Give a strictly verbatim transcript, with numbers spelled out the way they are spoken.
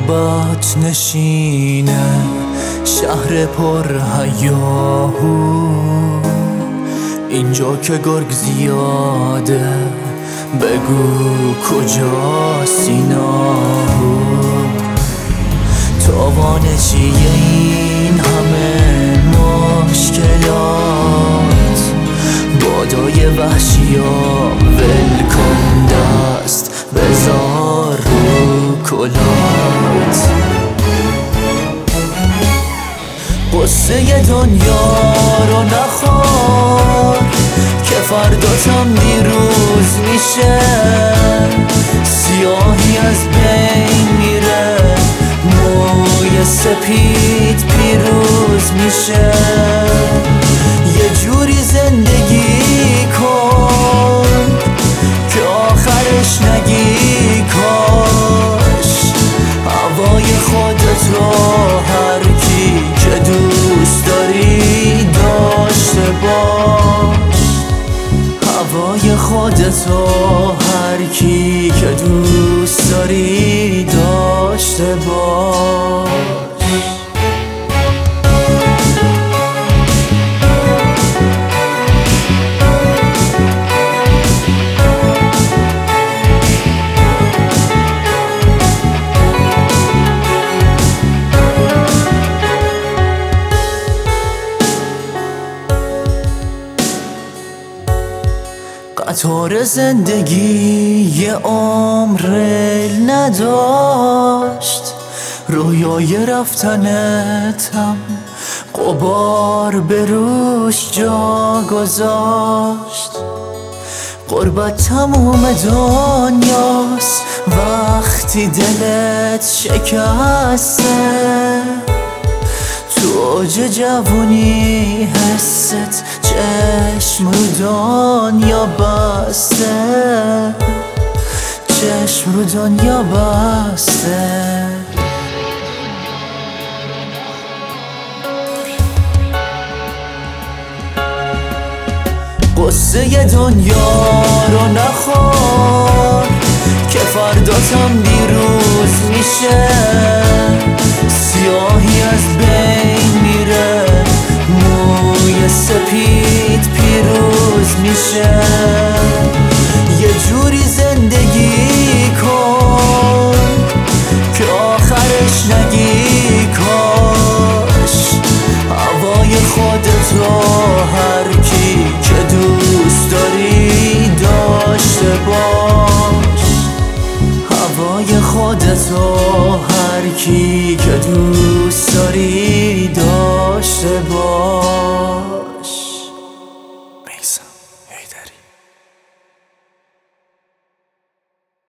غربت نشینه شهر پر هیاهو، اینجا که گرگ زیاده بگو کجاست ایناهو. تاوان چیه این همه مشکلات، بادای وحشیا ول کن دست بذار رو کلات. قصه دنیا رو نخور که فرداتم دیروز میشه، سیاهی از بین میره موی سپید پیروز میشه. یه جوری زندگی کن که آخرش نگی کاش. هوای خودت رو هر کی که دوست داری داشته باش. هوای خودت رو هر کی که دوست داری داشته باش. قطار زندگی یه عمر نداشت، رویای رفتنتم غبار به روش جا گذاشت. غربت تموم دنیاست وقتی دلت شکسته، تو اوج جوونی حست چشم رو دنیا بسته، چشم رو دنیا بسته. قصه دنیا رو نخور که فرداتم دیروز میشه، سیاهی از بین میره موی سپید پیروز میشه. یه جوری زندگی کن که آخرش نگی کاش. هوای خودت رو هر کی که دوست داری داشته باش. هوای خودت رو هر کی که دوست داری داشته باش.